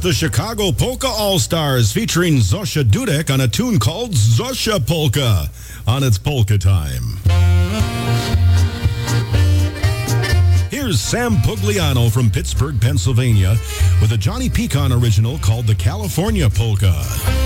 the Chicago Polka All-Stars featuring Zosia Dudek on a tune called Zosia Polka on its Polka Time. Here's Sam Pugliano from Pittsburgh, Pennsylvania with a Johnny Pecan original called the California Polka.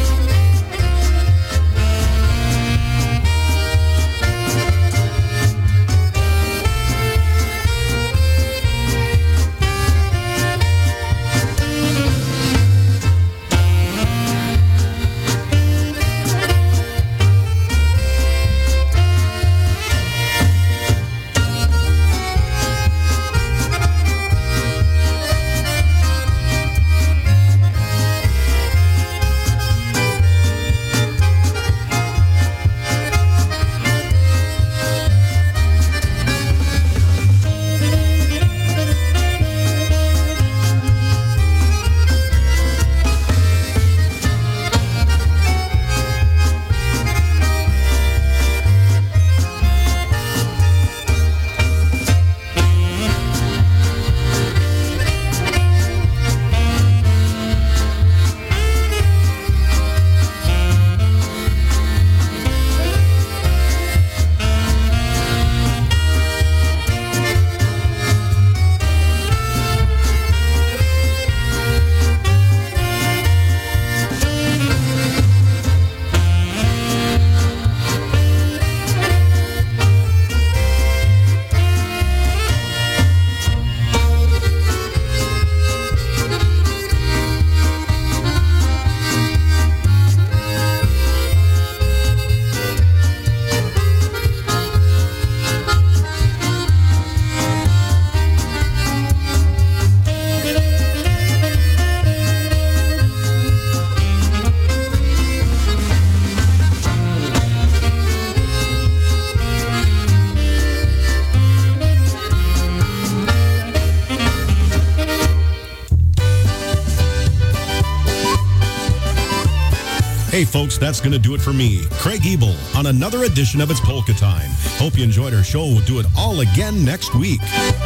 Hey folks, that's going to do it for me, Craig Ebel, on another edition of It's Polka Time. Hope you enjoyed our show. We'll do it all again next week.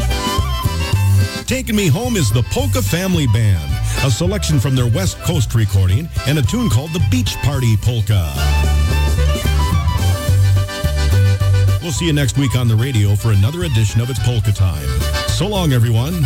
Taking me home is the Polka Family Band, a selection from their West Coast recording, and a tune called the Beach Party Polka. We'll see you next week on the radio for another edition of It's Polka Time. So long, everyone.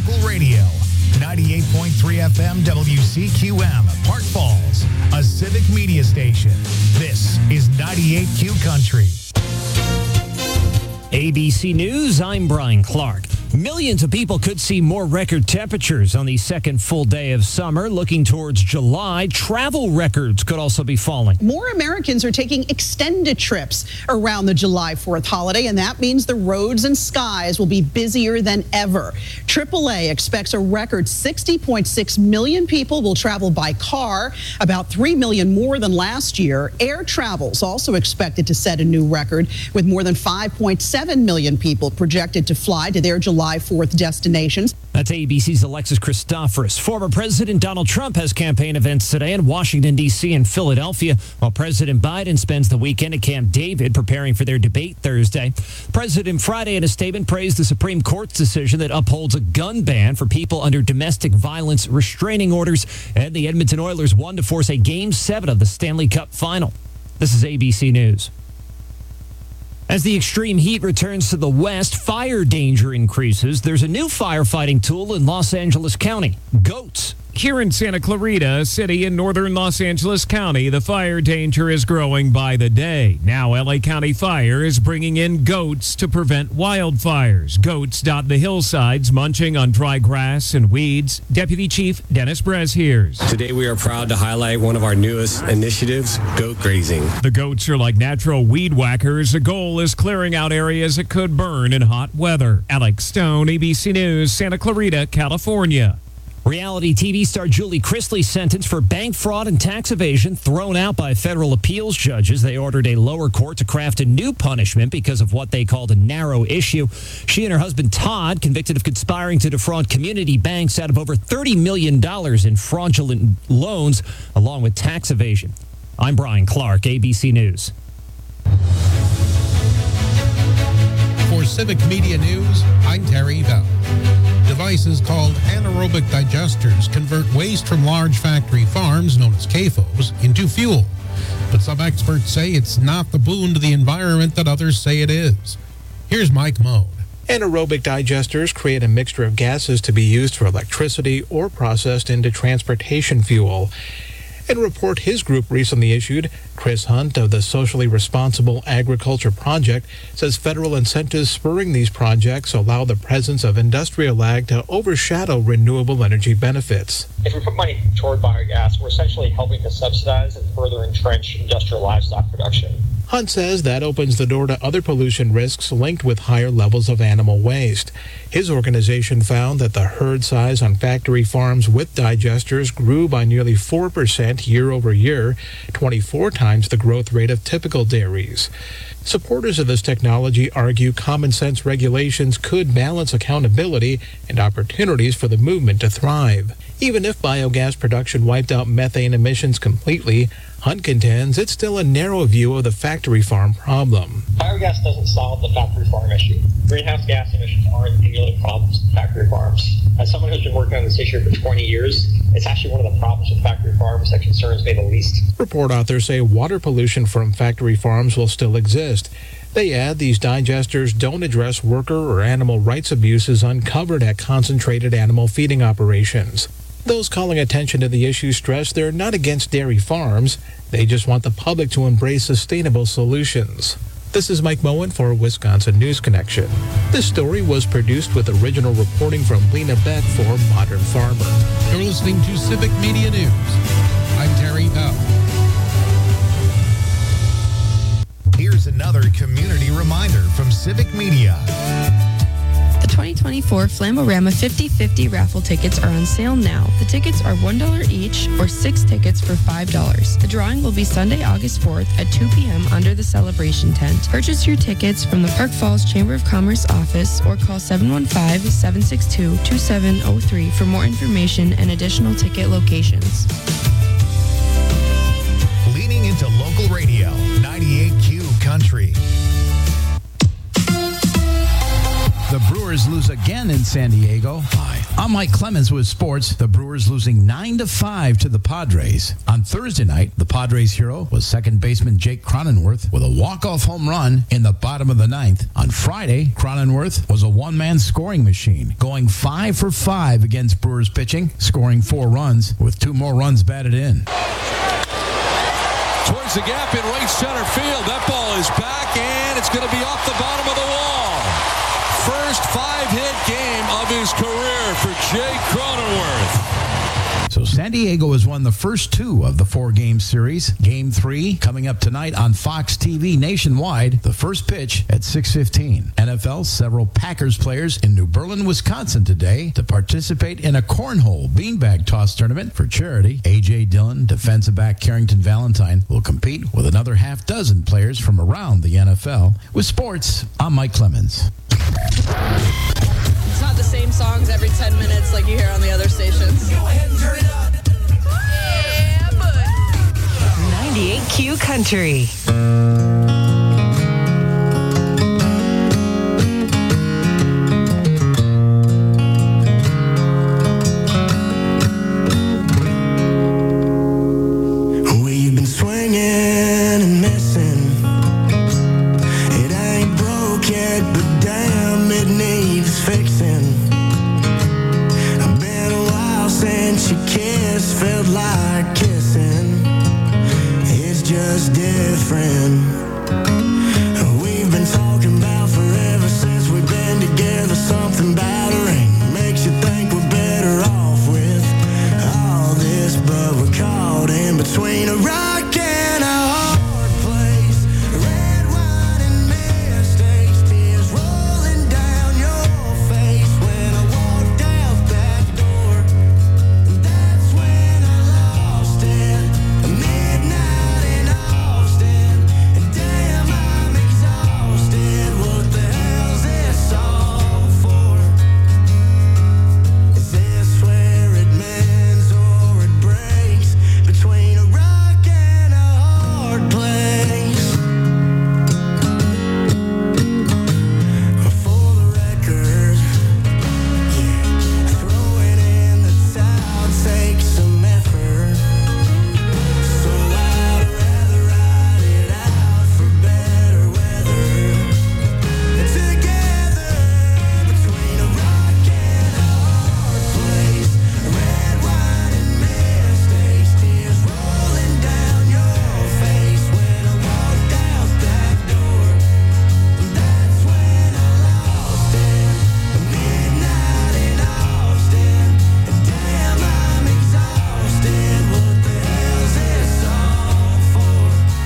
local radio. 98.3 FM WCQM, Park Falls, a civic media station. This is 98Q Country. ABC News, I'm Brian Clark. Millions of people could see more record temperatures on the second full day of summer. Looking towards July, travel records could also be falling. More Americans are taking extended trips around the July 4th holiday, and that means the roads and skies will be busier than ever. AAA expects a record 60.6 million people will travel by car, about 3 million more than last year. Air travel is also expected to set a new record, with more than 5.7 million people projected to fly to their July 4th destinations. That's ABC's Alexis Christoforous. Former President Donald Trump has campaign events today in Washington, D.C. and Philadelphia, while President Biden spends the weekend at Camp David preparing for their debate Thursday. President Friday in a statement praised the Supreme Court's decision that upholds a gun ban for people under domestic violence restraining orders, and the Edmonton Oilers won to force a Game 7 of the Stanley Cup Final. This is ABC News. As the extreme heat returns to the west, fire danger increases. There's a new firefighting tool in Los Angeles County, GOATS. Here in Santa Clarita, a city in northern Los Angeles County, the fire danger is growing by the day. Now, LA County Fire is bringing in GOATS to prevent wildfires. GOATS dot the hillsides, munching on dry grass and weeds. Deputy Chief Dennis Brezhears. Today, we are proud to highlight one of our newest initiatives, goat grazing. The goats are like natural weed whackers. The goal is clearing out areas that could burn in hot weather. Alex Stone, ABC News, Santa Clarita, California. Reality TV star Julie Chrisley's sentence for bank fraud and tax evasion thrown out by federal appeals judges. They ordered a lower court to craft a new punishment because of what they called a narrow issue. She and her husband Todd, convicted of conspiring to defraud community banks out of over $30 million in fraudulent loans, along with tax evasion. I'm Brian Clark, ABC News. For Civic Media News, I'm Terry Bell. Devices called anaerobic digesters convert waste from large factory farms, known as CAFOs, into fuel. But some experts say it's not the boon to the environment that others say it is. Here's Mike Moan. Anaerobic digesters create a mixture of gases to be used for electricity or processed into transportation fuel. In a report his group recently issued, Chris Hunt of the Socially Responsible Agriculture Project says federal incentives spurring these projects allow the presence of industrial ag to overshadow renewable energy benefits. If we put money toward biogas, we're essentially helping to subsidize and further entrench industrial livestock production. Hunt says that opens the door to other pollution risks linked with higher levels of animal waste. His organization found that the herd size on factory farms with digesters grew by nearly 4% year over year, 24 times the growth rate of typical dairies. Supporters of this technology argue common sense regulations could balance accountability and opportunities for the movement to thrive. Even if biogas production wiped out methane emissions completely, Hunt contends it's still a narrow view of the factory farm problem. Biogas doesn't solve the factory farm issue. Greenhouse gas emissions aren't the only problems with factory farms. As someone who's been working on this issue for 20 years, it's actually one of the problems with factory farms that concerns me the least. Report authors say water pollution from factory farms will still exist. They add these digesters don't address worker or animal rights abuses uncovered at concentrated animal feeding operations. Those calling attention to the issue stress they're not against dairy farms. They just want the public to embrace sustainable solutions. This is Mike Moen for Wisconsin News Connection. This story was produced with original reporting from Lena Beck for Modern Farmer. You're listening to Civic Media News. I'm Terry Bell. Here's another community reminder from Civic Media. The 2024 Flamborama 50/50 raffle tickets are on sale now. The tickets are $1 each or 6 tickets for $5. The drawing will be Sunday, August 4th at 2 p.m. under the celebration tent. Purchase your tickets from the Park Falls Chamber of Commerce office or call 715-762-2703 for more information and additional ticket locations. Leaning into local radio, 98Q Country. The Brewers lose again in San Diego. Hi, I'm I'm Mike Clemens with sports. The Brewers losing 9-5 to the Padres. On Thursday night, the Padres hero was second baseman Jake Cronenworth with a walk-off home run in the bottom of the ninth. On Friday, Cronenworth was a one-man scoring machine, going 5 for 5 against Brewers pitching, scoring 4 runs with 2 more runs batted in. Towards the gap in right center field. That ball is back, and it's going to be off the bottom of the wall. First 5-hit game of his career for Jake Cronenworth. So San Diego has won the first 2 of the 4-game series. Game 3 coming up tonight on Fox TV nationwide. The first pitch at 6:15. NFL, several Packers players in New Berlin, Wisconsin today to participate in a cornhole beanbag toss tournament for charity. A.J. Dillon, defensive back Carrington Valentine will compete with another half dozen players from around the NFL. With sports, I'm Mike Clemens. It's not the same songs every 10 minutes like you hear on the other stations. Go ahead and turn it up. Yeah, but 98Q Country. We've been swinging and missing. It ain't broke yet, but damn, it needs fixing. Been a while since you kissed, felt like kissing. It's just different. We've been talking about forever since we've been together. Something about a ring makes you think we're better off with all this, but we're caught in between a rock and a hard place. Red wine and mistakes, tears rolling down your face when I walked out that door. That's when I lost it. Midnight in Austin, and damn, I'm exhausted. What the hell's this all for? Is this where it mends or it breaks? Between a rock and a hard place. For the record, throwing in the towel takes some effort. So I'd rather ride it out for better weather. Together, between a rock and a hard place. Red wine and mistakes, tears rolling down your face when I walked out that door. That's when I lost it. Midnight in Austin, and damn, I'm exhausted. What the hell's this all for?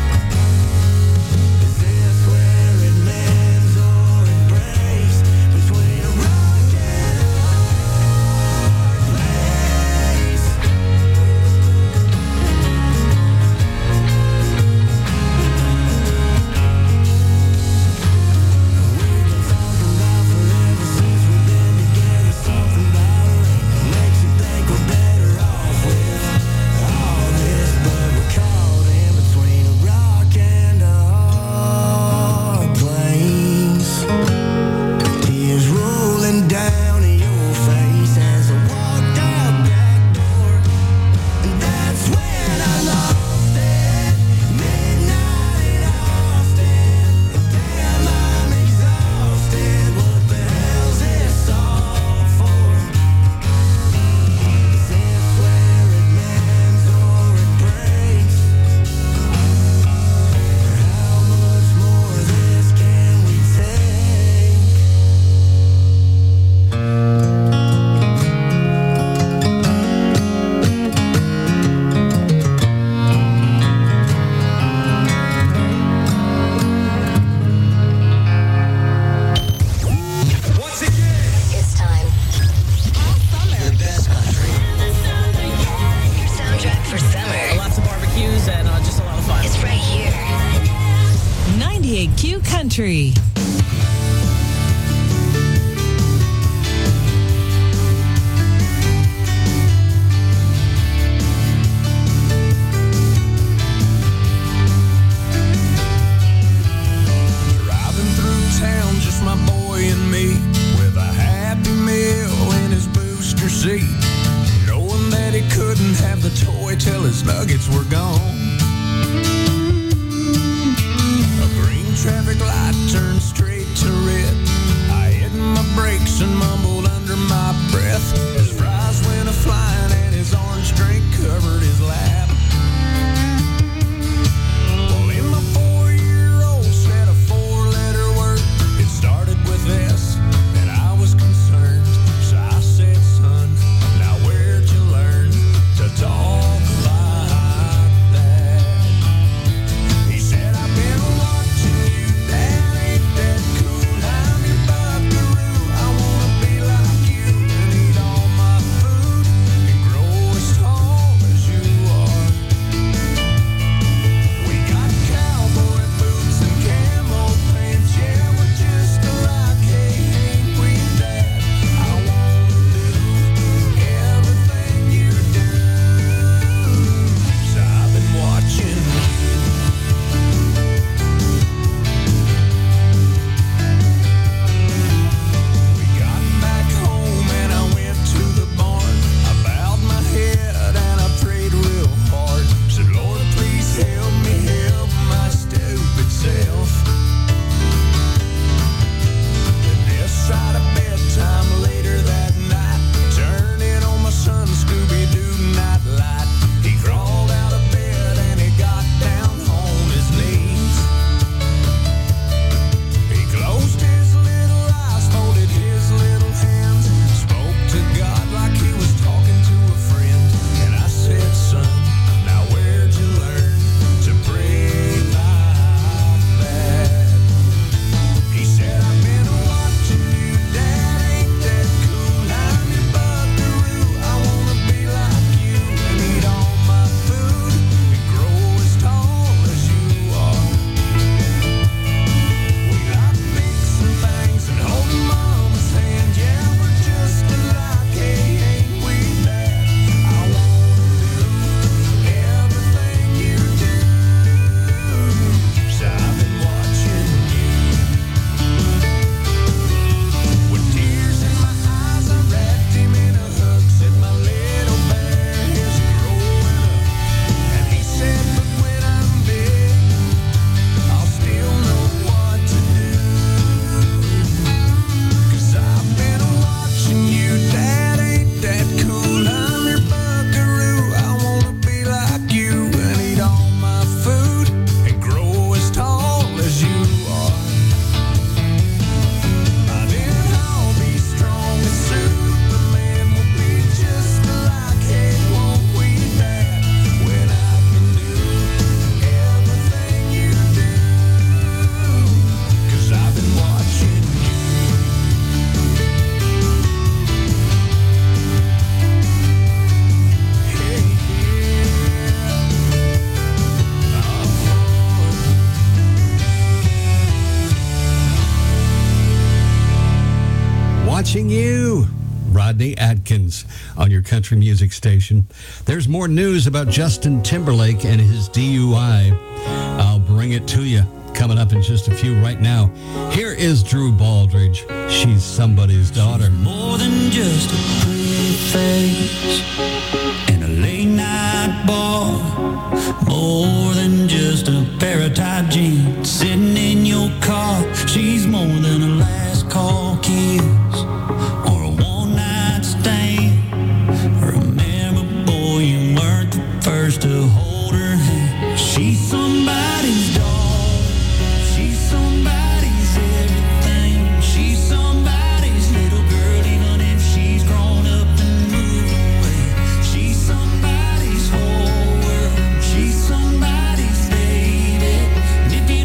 Is this where it mends or it breaks? Between a rock and a hard place. Tears rolling down your face as I walked out that door. And that's when I lost it. Midnight in Austin. Damn, I'm exhausted. What the hell's this all for? Is this where it mends or it breaks? How much more of this can we take? It's time. All summer. The best country. Your soundtrack for summer. lots of barbecues and just a lot of fun. It's right here. 98Q Country. Driving through town, just my boy and me, with a Happy Meal in his booster seat. eat, knowing that he couldn't have the toy till his nuggets were gone. A green traffic light turned straight to red. I hit my brakes and mumbled under my breath. His fries went a-flying and his orange drink covered his lap. Well, in my 4-year-old said a 4-letter word. It started with S, and I was concerned. So I said, son, now where'd you learn to talk like that? He said, I've been watching you, Dad, ain't that cool? I'm your buckaroo, I wanna be like you and eat all my food and grow as tall as you are. We got cowboy boots and camo pants, yeah, we're just alike, hey, ain't we, Dad? I wanna do everything you do. So I've been watching you. We got back home and I went to the barn. I bowed my head and I prayed real hard. Said, Lord, please help me help my stupid self. Then this right at bedtime later that night, turning on my son Scooby-Doo night light. He crawled out of bed and he got down on his knees. He closed his little eyes, folded his little hands, spoke to God like he was talking to a friend. And I said, son, now where'd you learn to pray like that? He said, I've been watching you, Dad, ain't that cool? I'm your buckaroo, I wanna be like you and eat all my food and grow as tall as you are. We like fixing things and holding Mama's hand, yeah, we're just alike, hey, ain't we, Dad? I wanna do everything you do. So I've been watching you. With tears in my eyes, I wrapped him in a hug, said, my little bear is growing up. And he said, but when I'm big, I'll still know what to do. 'Cause I've been watching you, Dad, ain't that cool? I'm your buckaroo, I wanna be like you and eat all my food and grow as tall as you are. By then I'll be strong as Superman, we'll be just alike, hey, won't we, Dad? When I can do everything you do. 'Cause I've been watching you. Watching you, Rodney Atkins, on your country music station. There's more news about Justin Timberlake and his DUI. I'll bring it to you coming up in just a few right now. Here is Drew Baldridge. She's somebody's daughter. More than just a pretty face and a late night bar. More than just a pair of tight jeans sitting in your car. She's more than a last call kiss or a one night stand. Remember, boy, you weren't the first to hold her hand. She's somebody's dog. She's somebody's everything. She's somebody's little girl, even if she's grown up and moved away. She's somebody's whole world. She's somebody's baby. And if you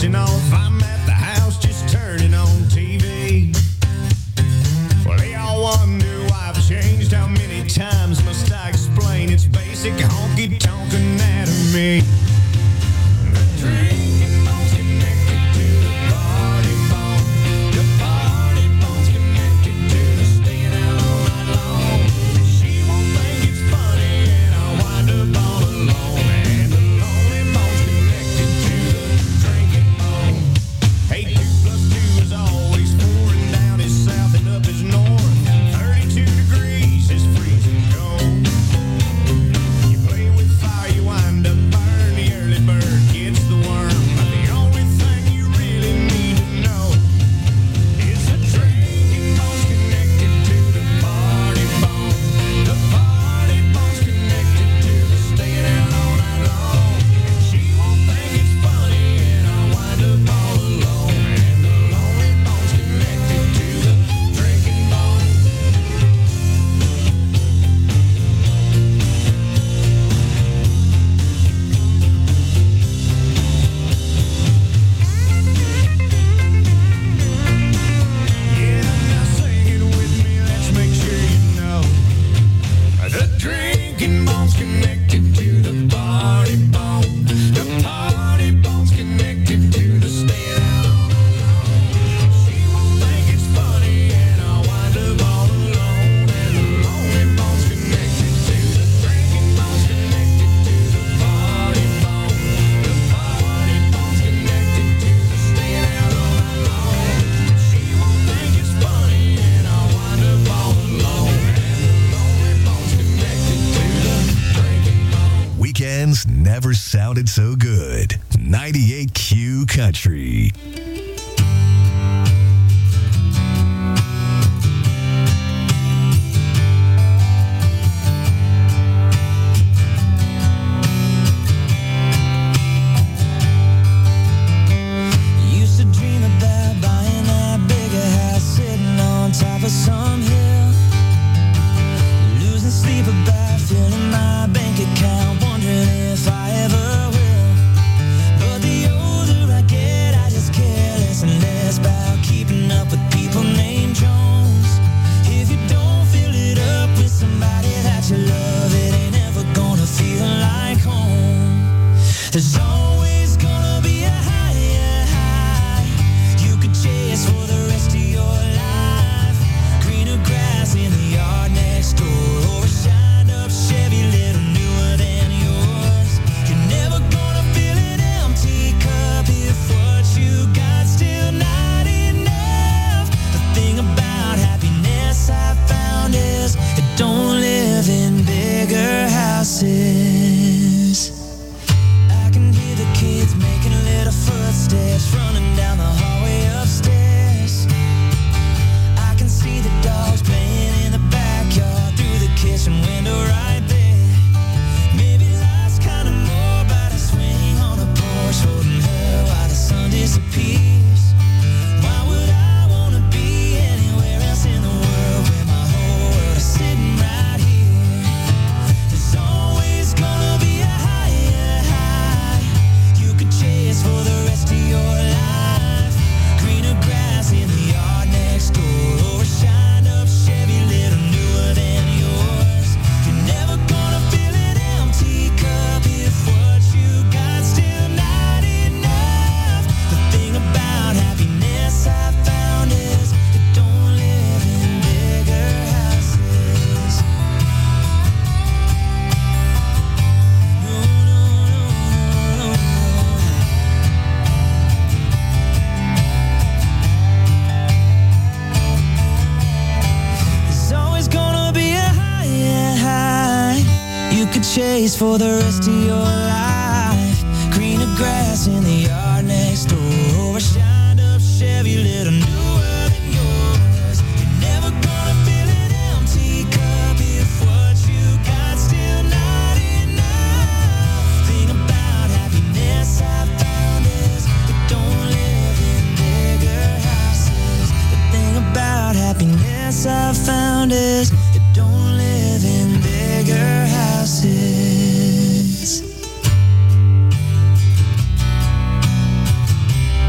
dusting off. I'm at the house just turning on TV. Well, they all wonder why I've changed. How many times must I explain? It's basic honky-tonk anatomy. Drinking bones connected to the party bone. The party bone's connected to the staying out all night long. She won't think it's funny and I'll wind up all alone. And the lonely bone's connected to the drinking bone. Hey, 2 plus 2 is always 4, and down is south and up is north. 32 degrees is freezing cold. You play with fire, you wind up burn. The early bird gets the worm. But the only thing you really need to know is the drinking bone's connected to the party bone. The party bone's connected to the staying out all night long. And she won't think it's funny and I'll wind up all alone. And the lonely bone's connected to the drinking bone. Yeah, now sing it with me, let's make sure you know. The drinking bone's connected to the party bone. The party bone's connected to the staying out all night long. She won't think it's funny and I'll wind up all alone. And the lonely bone's connected to the drinking bone's connected to the party bone. The party bone's connected to the staying out all night long. She won't think it's funny and I'll wind up all alone. And the lonely bone's connected to the drinking bone. Weekends never sounded so good. 98Q Country. Used to dream about buying that bigger house, sitting on top of some hill. Losing sleep about filling my bank account, wondering if I ever will. But the older I get, I just care less and less about keeping up with people named Jones. If you don't fill it up with somebody that you love, it ain't ever gonna feel like home. There's always gonna be a higher high you could chase for the rest of your life. Greener grass in the yard next door, or a shined up Chevy little newer than yours. You're never gonna fill an empty cup if what you got still not enough. The thing about happiness I found is it don't live in bigger houses. I can hear the kids making little footsteps running down the hallway upstairs. I can see the dogs playing in the backyard through the kitchen window right there. Maybe life's kind of more about a swing on a porch holding her while the sun disappears. Why would I want to be anywhere else in the world when my whole world is sitting right here? There's always gonna be a higher high you could chase for the rest of your life. Greener grass in the yard next door, or a shined up Chevy little newer than yours. You're never gonna fill an empty cup if what you got still not enough. The thing about happiness I found is it don't live in bigger houses. No, no, no, no, no. There's always gonna be a higher high you could chase for the rest of your life. Greener grass in the yard next door, or a shined up Chevy little newer than yours. You're never gonna fill an empty cup if what you got still not enough. Thing about happiness I found is it don't live in bigger houses. The thing about happiness I found is it don't live in bigger houses.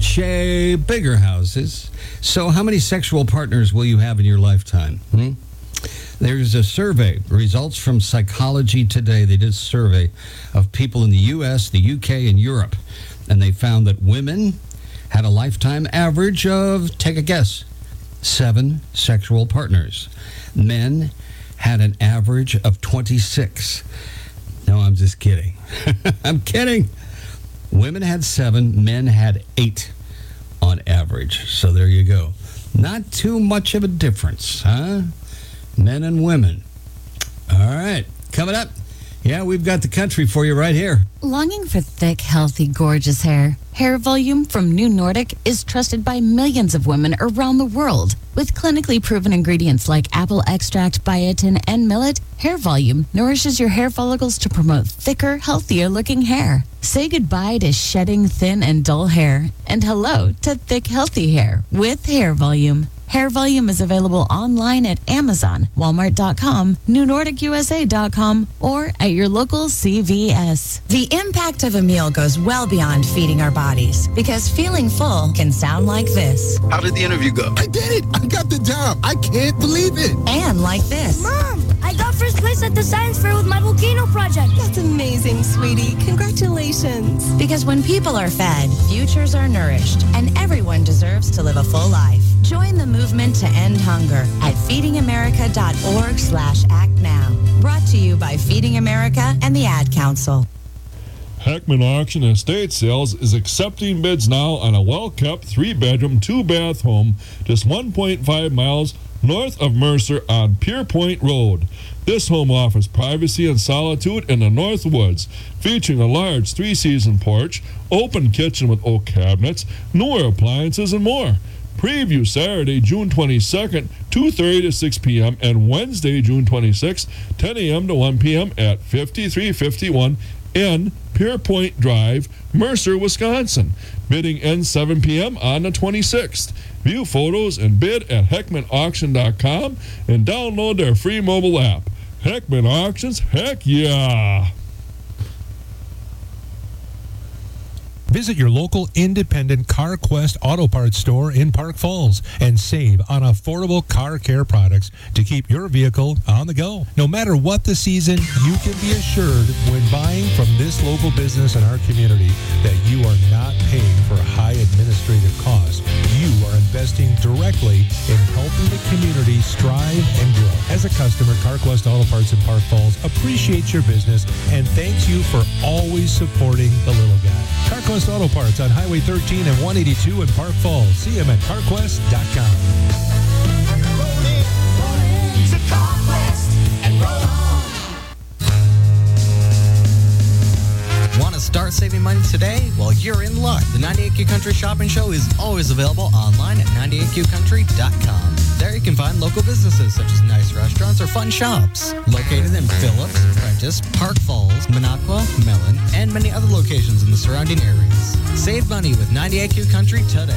much bigger houses. So how many sexual partners will you have in your lifetime? There's a survey, results from Psychology Today. They did a survey of people in the U.S., the U.K., and Europe. And they found that women had a lifetime average of, take a guess, 7 sexual partners. Men had an average of 26. No, I'm just kidding. I'm kidding. Women had 7, men had 8 on average. So there you go. Not too much of a difference, huh? Men and women. All right, coming up. Yeah, we've got the country for you right here. Longing for thick, healthy, gorgeous hair? Hair Volume from New Nordic is trusted by millions of women around the world. With clinically proven ingredients like apple extract, biotin, and millet, Hair Volume nourishes your hair follicles to promote thicker, healthier looking hair. Say goodbye to shedding thin and dull hair and hello to thick, healthy hair with Hair Volume. Hair Volume is available online at Amazon, Walmart.com, NewNordicUSA.com, or at your local CVS. The impact of a meal goes well beyond feeding our bodies, because feeling full can sound like this. How did the interview go? I did it! I got the job! I can't believe it! And like this. Mom, I got first place at the science fair with my volcano project. That's amazing, sweetie. Congratulations. Because when people are fed, futures are nourished, and everyone deserves to live a full life. Join the movement to end hunger at feedingamerica.org/act now. Brought to you by Feeding America and the Ad Council. Heckman Auction and Estate Sales is accepting bids now on a well-kept 3-bedroom, 2-bath home just 1.5 miles north of Mercer on Pierpoint Road. This home offers privacy and solitude in the North Woods, featuring a large 3-season porch, open kitchen with oak cabinets, newer appliances, and more. Preview Saturday, June 22nd, 2:30 to 6 p.m. and Wednesday, June 26th, 10 a.m. to 1 p.m. at 5351 N Pierpoint Drive, Mercer, Wisconsin. Bidding ends 7 p.m. on the 26th. View photos and bid at HeckmanAuction.com and download their free mobile app. Heckman Auctions, heck yeah! Visit your local independent CarQuest Auto Parts store in Park Falls and save on affordable car care products to keep your vehicle on the go. No matter what the season, you can be assured when buying from this local business in our community that you are not paying for high administrative costs. You are investing directly in helping the community strive and grow. As a customer, CarQuest Auto Parts in Park Falls appreciates your business and thanks you for always supporting the little guy. CarQuest Auto Parts on Highway 13 and 182 in Park Falls. See them at CarQuest.com. Want to start saving money today? Well, you're in luck. The 98Q Country Shopping Show is always available online at 98QCountry.com. There you can find local businesses such as nice restaurants or fun shops. Located in Phillips, Prentice, Park Falls, Minocqua, Mellon, and many other locations in the surrounding areas. Save money with 98Q Country today.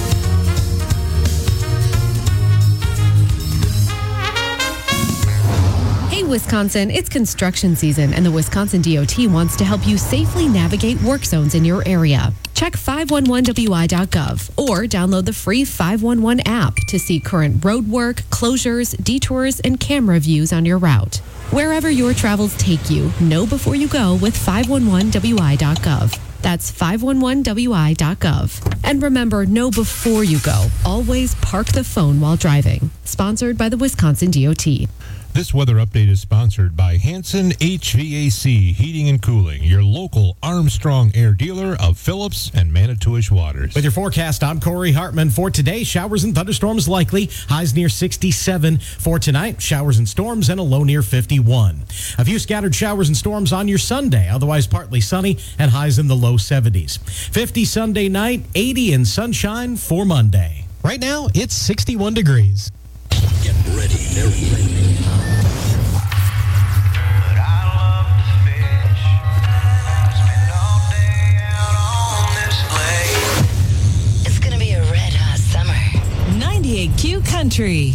Hey, Wisconsin, it's construction season, and the Wisconsin DOT wants to help you safely navigate work zones in your area. Check 511wi.gov or download the free 511 app to see current road work, closures, detours, and camera views on your route. Wherever your travels take you, know before you go with 511wi.gov. That's 511wi.gov. And remember, know before you go. Always park the phone while driving. Sponsored by the Wisconsin DOT. This weather update is sponsored by Hanson HVAC Heating and Cooling, your local Armstrong Air dealer of Phillips and Manitowish Waters. With your forecast, I'm Corey Hartman. For today, showers and thunderstorms likely. Highs near 67. For tonight, showers and storms and a low near 51. A few scattered showers and storms on your Sunday, otherwise partly sunny and highs in the low 70s. 50 Sunday night, 80 and sunshine for Monday. Right now, it's 61 degrees. Get ready. They're ready. It's gonna be a red hot summer. 98Q Country.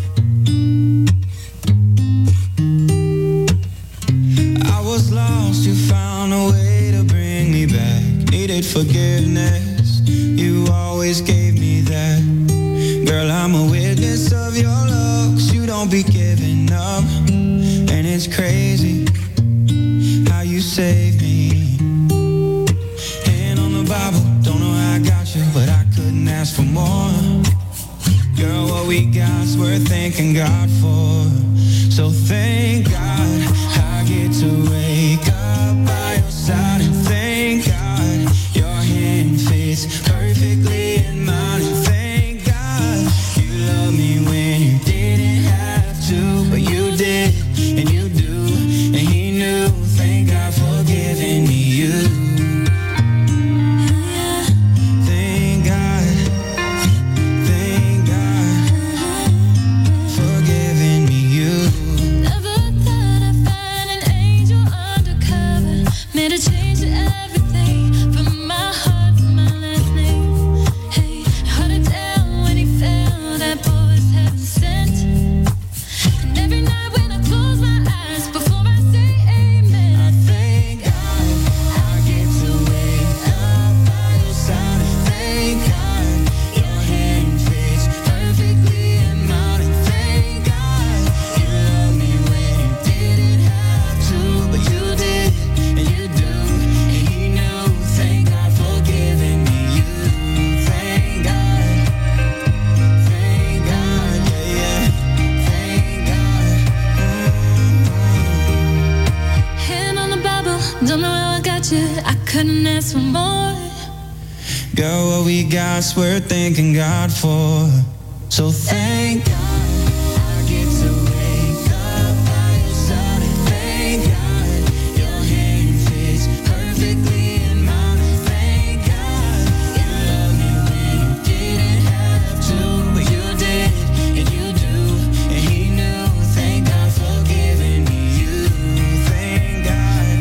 I was lost. forgiveness. You always gave me that. Girl, I'm a witness of your love, 'cause you don't be giving up. And it's crazy how you saved me. Hand on the Bible, don't know how I got you, but I couldn't ask for more. Girl, what we got's worth thanking God for. So thank God I get to wake up by your side, and thank God your hand fits perfectly in mine, and thank God you love me when you didn't have to, but you did, and you do, and he knew. Thank God for giving me you. Thank God for giving me you. Never thought I'd find an angel undercover, made a change to everything from my heart to my last name. Hey, hard to tell when he fell, that boy was heaven sent. And every night when I close my eyes before I say amen, I thank God I get to wake up by your side, and thank God your hand fits perfectly in mine, and thank God you love me when you didn't have to, but you did, and you do, and he knew. Thank God for giving me you. Thank God, yeah, yeah. Thank God. hand on the Bible, don't know how I got you, I couldn't ask for more. Girl, what we got's worth thanking God for. So thank God I get to wake up by your side, and thank God your hand fits perfectly in mine, and thank God you love me when you didn't have to, but you did, and you do, and he knew. Thank God for giving me you. Thank God,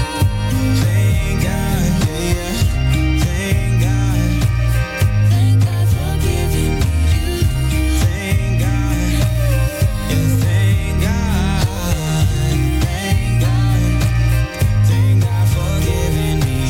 yeah, yeah. Thank God for giving me you. Thank God, yeah, thank God for giving me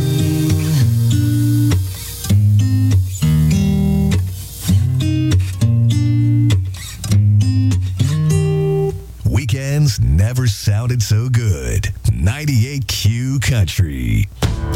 you. Weekends never sounded so good. 98Q Country.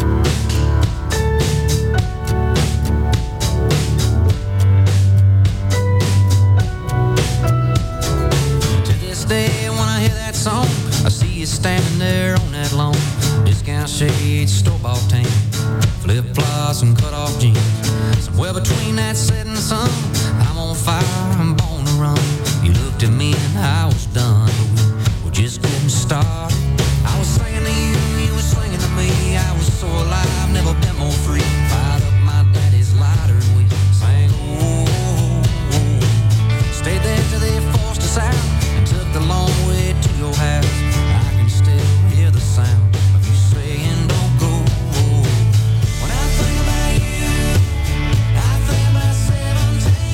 To this day, when I hear that song, I see you standing there on that lawn. Discount shades, store-bought tan, flip-flops and cut-off jeans. Somewhere between that setting sun, I'm on fire, I'm born to run. You looked at me and I was done, but we were just getting started. I was singing to you, you were singing to me. I was so alive, never been more free. Fired up my daddy's lighter and we sang, oh, oh, oh. Stayed there till they forced us out and took the long way to your house. I can still hear the sound of you saying, don't go. When I think about you, I think about 17.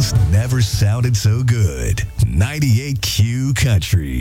Falls never sounded so good. 98Q Country.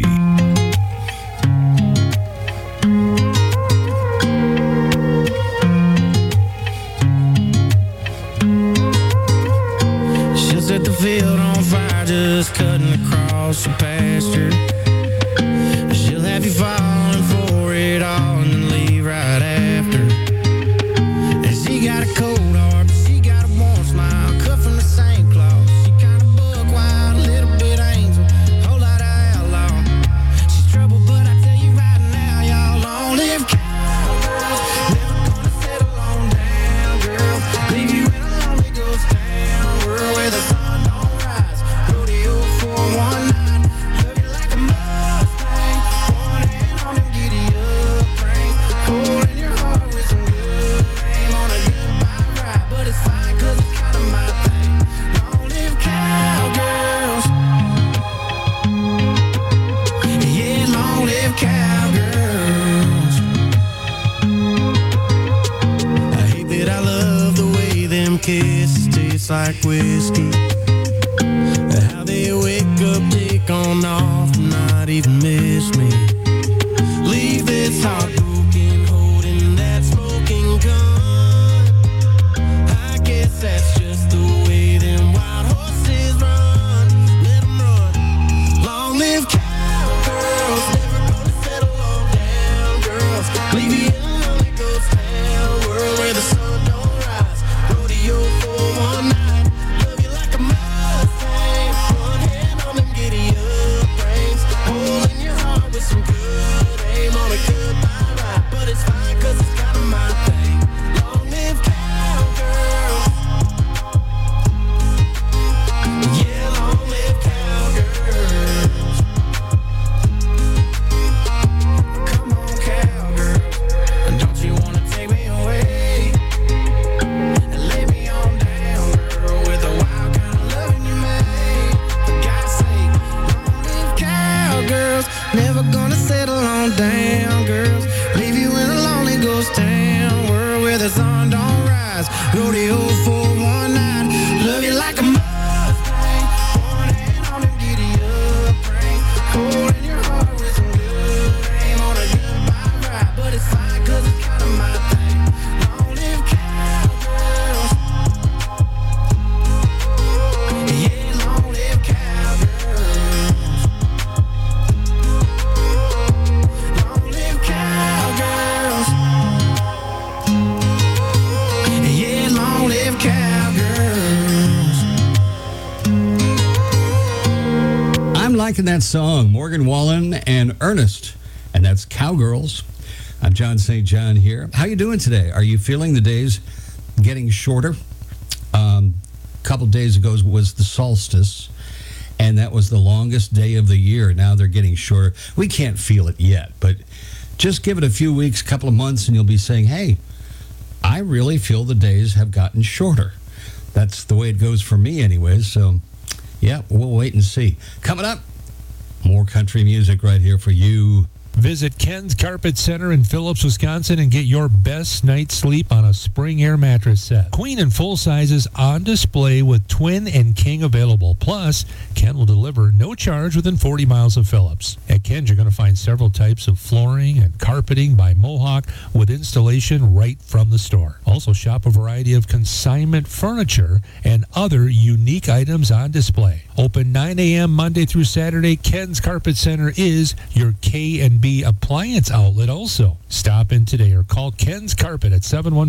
She'll set the field on fire, just cutting across the pasture. She'll have you falling for it all and then leave right after. And she got a cold heart, but she got a warm smile, cut from the same cloth. She kind of buck wild, a little bit angel, whole lot of outlaw. She's trouble, but I tell you right now, y'all long live cowgirls. Never gonna settle on down, girls. Leave you in a lonely ghost town world where the sun don't rise. Rodeo for one night, love you like a Mustang. One hand on them giddy up reins, cold in your heart with some good aim on a goodbye ride. But it's fine 'cause it's kind of my thing. Long live cowgirls. Yeah, long live cowgirls. I hate that I love the way them kisses taste like whiskey. How they wake up, take on off, not even miss me. Leave this heart broken, holding that smoking gun. I guess that's just the way them wild horses run. Let them run. Long live cowgirls. Never gonna settle on down, girls. Leave you in a lonely ghost town world where the sun don't rise. Rodeo for one night, love you like a Mustang. One hand on them giddy up reins, hole in your heart with some good aim on a goodbye ride. But it's fine 'cause it's kind of my thing. Long live cowgirls. Yeah, long live cowgirls. Come on, cowgirls. Don't you wanna take me away and lay me on down, girl, with the wild kind of loving you made? For God's sake, long live cowgirls. Never gonna settle on down, girls. Leave you in a lonely ghost town world where the sun don't rise. Rodeo for one night, love you like a Mustang. One hand on them giddy up reins, cold in your heart with some good aim on a goodbye ride. But it's fine 'cause it's kind of my thing. Long live cowgirls. Yeah, long live cowgirls. Long live cowgirls. Yeah, long live cowgirls. I'm liking that song, Morgan Wallen and Ernest, and that's Cowgirls. I'm John St. John here. How you doing today? Are you feeling the days getting shorter? A couple days ago was the solstice, and that was the longest day of the year. Now they're getting shorter. We can't feel it yet, but just give it a few weeks, couple of months, and you'll be saying, hey, I really feel the days have gotten shorter. That's the way it goes for me anyways, so yeah, we'll wait and see. Coming up, more country music right here for you. Visit Ken's Carpet Center in Phillips, Wisconsin and get your best night's sleep on a spring air mattress set. Queen and full sizes on display with twin and king available. Plus, Ken will deliver no charge within 40 miles of Phillips. At Ken's, you're going to find several types of flooring and carpeting by Mohawk with installation right from the store. Also, shop a variety of consignment furniture and other unique items on display. Open 9 a.m. Monday through Saturday. Ken's Carpet Center is your K&B appliance outlet also. Stop in today or call Ken's Carpet at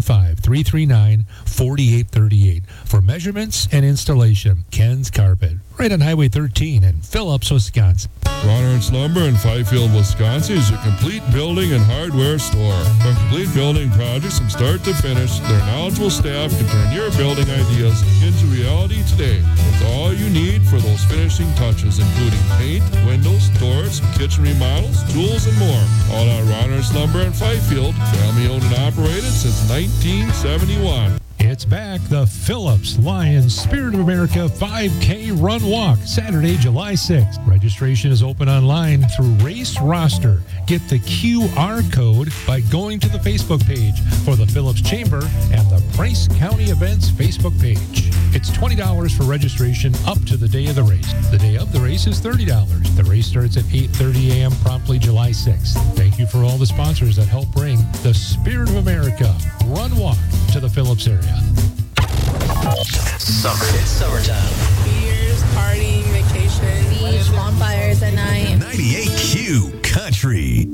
715-339-4838 for measurements and installation. Ken's Carpet, right on Highway 13 in Phillips, Wisconsin. Ronard's Lumber in Fifield, Wisconsin is your complete building and hardware store. From complete building projects from start to finish, their knowledgeable staff can turn your building ideas into reality today with all you need for those finishing touches, including paint, windows, doors, kitchen remodels, tools, and more. All at Ronard's Lumber in Fifield, family owned and operated since 1971. It's back, the Phillips Lions Spirit of America 5K Run Walk, Saturday, July 6th. Registration is open online through Race Roster. Get the QR code by going to the Facebook page for the Phillips Chamber and the Price County Events Facebook page. It's $20 for registration up to the day of the race. The day of the race is $30. The race starts at 8:30 a.m. promptly July 6th. Thank you for all the sponsors that help bring the Spirit of America Run Walk to the Phillips area. Summer. It's summertime. Beers, partying, vacation, Beach, bonfires at night. 98Q Country.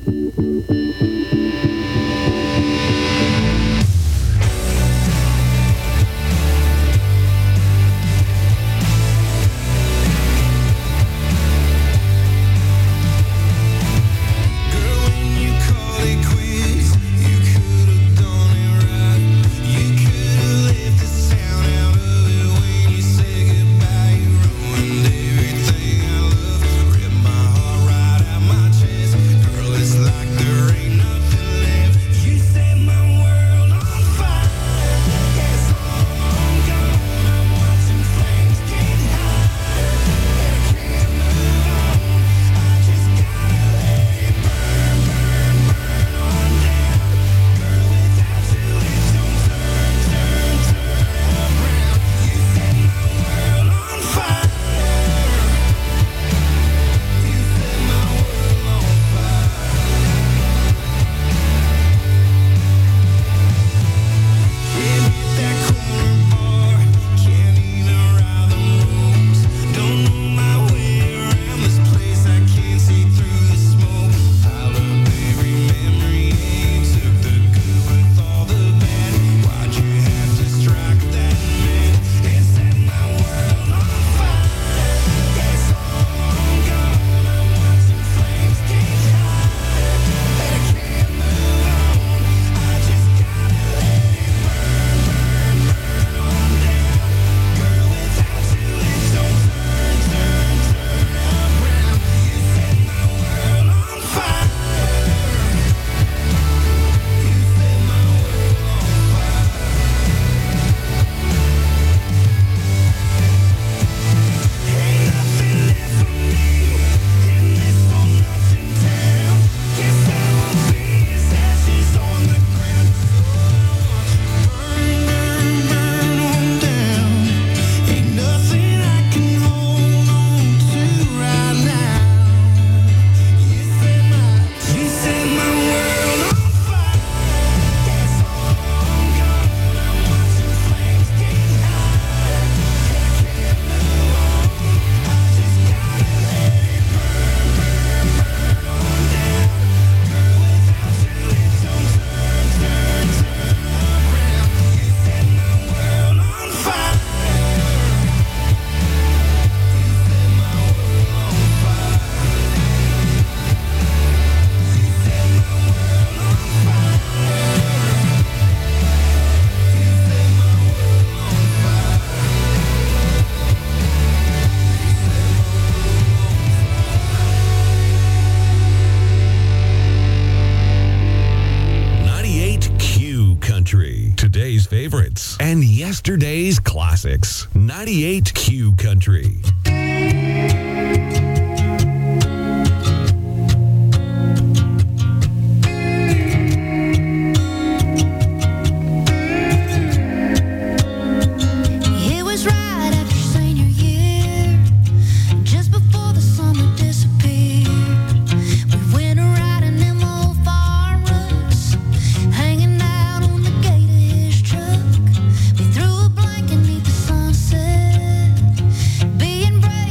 Today's favorites and yesterday's classics. 98Q Country. Being brave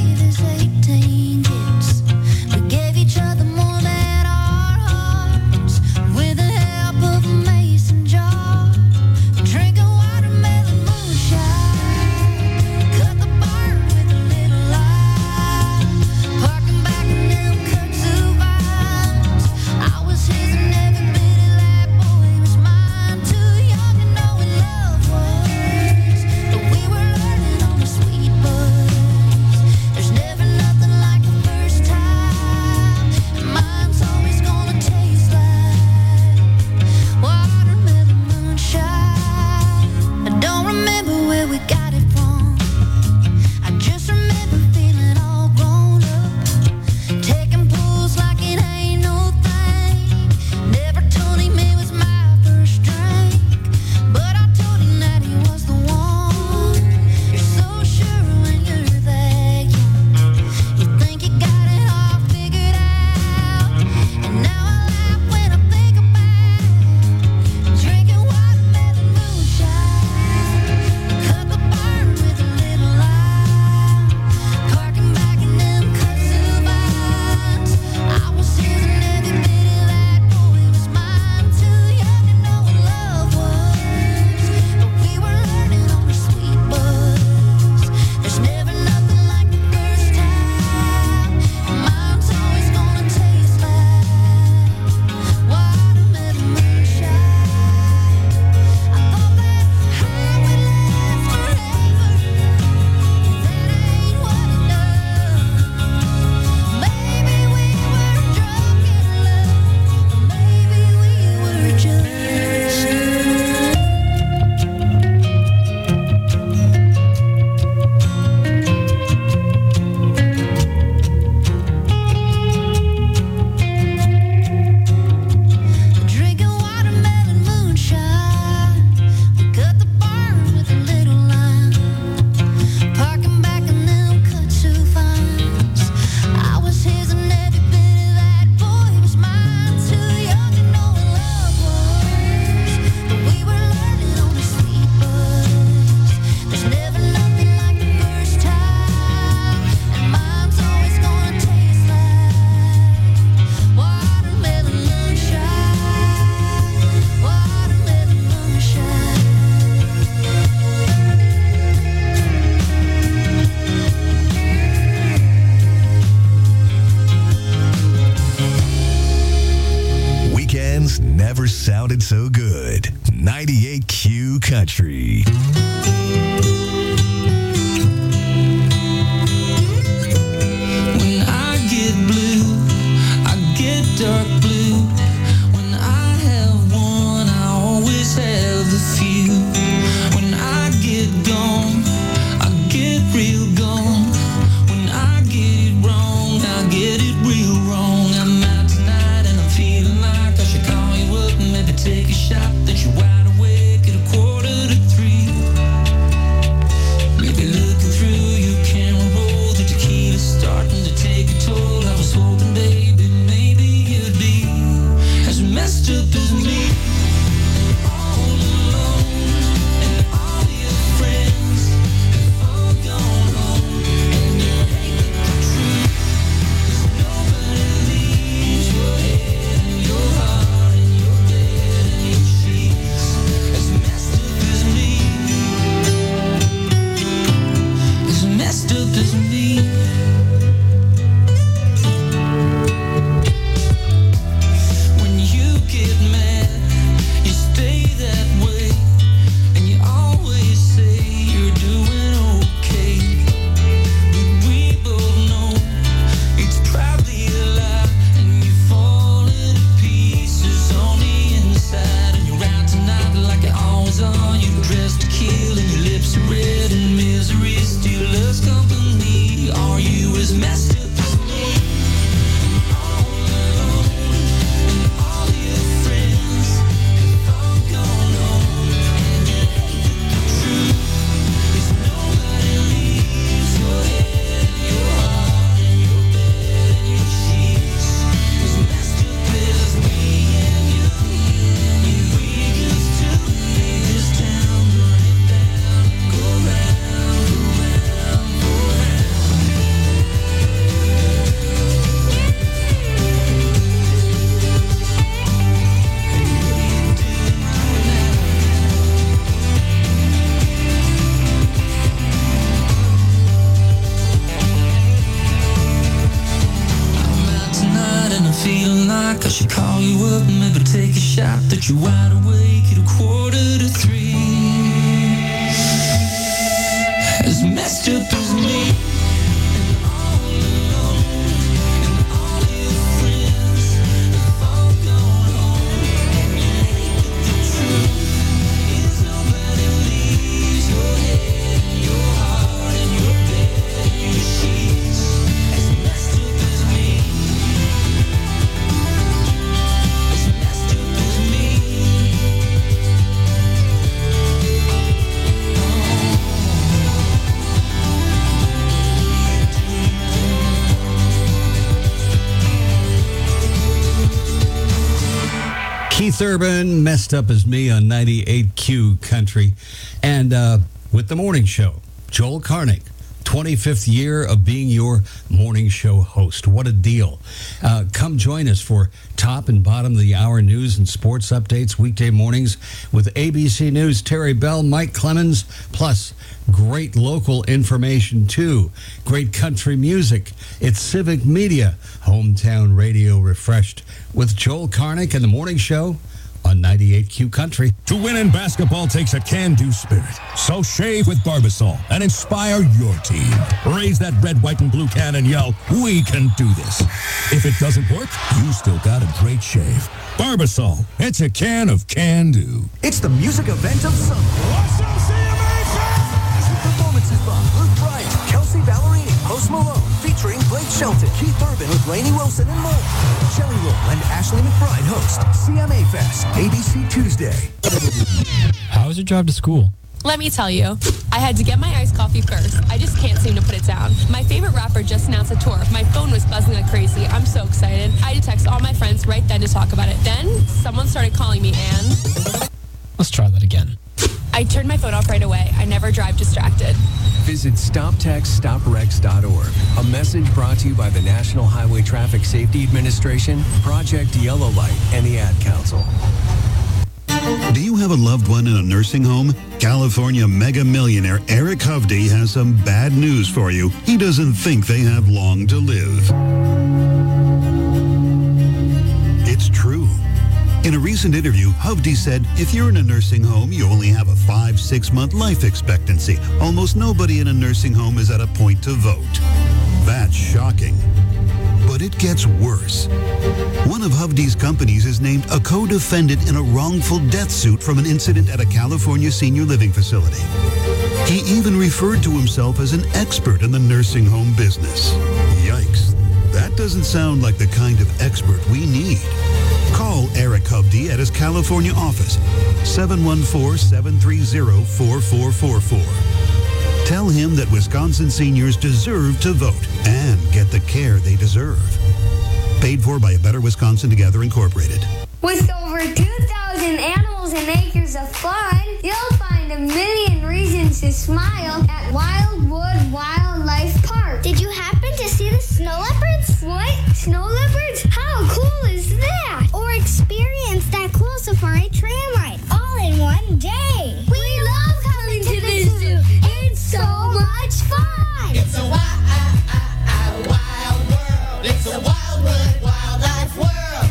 Country. When I get blue, I get dark blue. When I have one, I always have a few. When I get gone, I get real gone. When I get it wrong, I get it real wrong. I'm out tonight and I'm feeling like I should call you up and maybe take a shot that you're wide awake at 2:45. Maybe looking through your camera roll, the tequila's starting to take a toll. I was hoping, baby, maybe you'd be as messed up as me. All alone, and all your friends have all gone home, and you hate the truth. 'Cause nobody leaves your head and your heart and your bed and your sheets as messed up as me. As messed up as me. When you get mad, you stay that way, and you always say you're doing okay. But we both know it's probably a lie, and you fall into pieces on the inside. And you're out tonight like you always are. You're dressed to kill, and your lips are red, and misery still loves company. Are you as messed up as me? All alone, and all your friends have all gone home, and you hate the truth. 'Cause nobody leaves your head, your heart, and your bed, and your sheets as messed up as me and you. We used to leave this town, run it down, go round, go round, go round. I'm out tonight and I'm feeling like I should call you up and maybe take a shot that you're wide awake at 2:45. As messed up as me. And all alone, and all your friends have all gone home, and you hate the truth. Is nobody leaves your head and your heart and your bed and your sheets as messed up as me. As messed up as me. Keith Urban, Messed Up As Me on 98Q Country. And with the morning show, Joel Karnick, 25th year of being your morning show host. What a deal. Come join us for top and bottom of the hour news and sports updates weekday mornings with ABC News, Terry Bell, Mike Clemens, plus great local information too. Great country music. It's Civic Media, hometown radio refreshed with Joel Karnick and the morning show on 98Q Country. To win in basketball takes a can-do spirit. So shave with Barbasol and inspire your team. Raise that red, white, and blue can and yell, "We can do this." If it doesn't work, you still got a great shave. Barbasol, it's a can of can-do. It's the music event of summer. Performances by Luke Bryan, Kelsey Ballerini, Post Malone, featuring Blake Shelton, Keith Urban with Rainey Wilson and more. Jelly Roll and Ashley McBride host CMA Fest, ABC Tuesday. How was your drive to school? Let me tell you, I had to get my iced coffee first. I just can't seem to put it down. My favorite rapper just announced a tour. My phone was buzzing like crazy. I'm so excited. I had to text all my friends right then to talk about it. Then someone started calling me and... Let's try that again. I turned my phone off right away. I never drive distracted. Visit StopTextStopWrecks.org. A message brought to you by the National Highway Traffic Safety Administration, Project Yellow Light, and the Ad Council. Do you have a loved one in a nursing home? California mega millionaire Eric Hovde has some bad news for you. He doesn't think they have long to live. It's true. In a recent interview, Hovde said, if you're in a nursing home, you only have a 5-6 month life expectancy. Almost nobody in a nursing home is at a point to vote. That's shocking. But it gets worse. One of Hovde's companies is named a co-defendant in a wrongful death suit from an incident at a California senior living facility. He even referred to himself as an expert in the nursing home business. Yikes. That doesn't sound like the kind of expert we need. Call Eric Hovde at his California office, 714-730-4444. Tell him that Wisconsin seniors deserve to vote and get the care they deserve. Paid for by A Better Wisconsin Together Incorporated. With over 2,000 animals and acres of fun, you'll find a million reasons to smile at Wildwood Wildlife Park. Did you happen to see the snow leopards? What? Snow leopards? How cool is that? Or experience that cool safari tram ride all in one day. We love coming to the zoo. It's so much fun. It's a wild world. It's a Wildwood Wildlife world.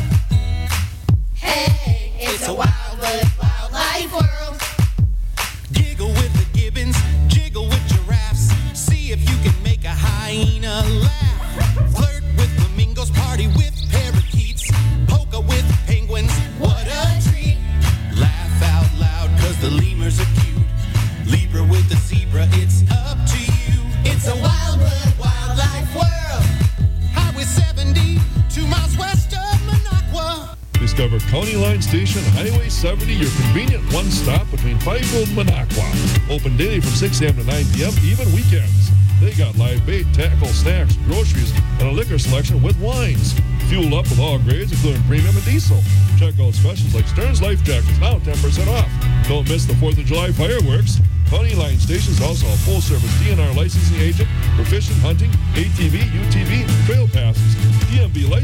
Hey, it's a Wildwood Wildlife world. Giggle with the gibbons, jiggle with giraffes. See if you can make a hyena laugh. Flirt with flamingos, party with parakeets. Polka with penguins, what a treat. Laugh out loud, cause the lemurs are cute. Libra with the zebra, it's up to you. It's a Wildwood Wildlife world. Highway 70, 2 miles west of Minocqua. Discover County Line Station, Highway 70, your convenient one-stop between Fifield and Minocqua. Open daily from 6 a.m. to 9 p.m., even weekends. They got live bait, tackle, snacks, groceries, and a liquor selection with wines. Fuel up with all grades, including premium and diesel. Check out specials like Stearns Life Jackets, now 10% off. Don't miss the 4th of July fireworks. County Line Station is also a full-service DNR licensing agent for fishing, hunting, ATV, UTV, trail passes, DMV license.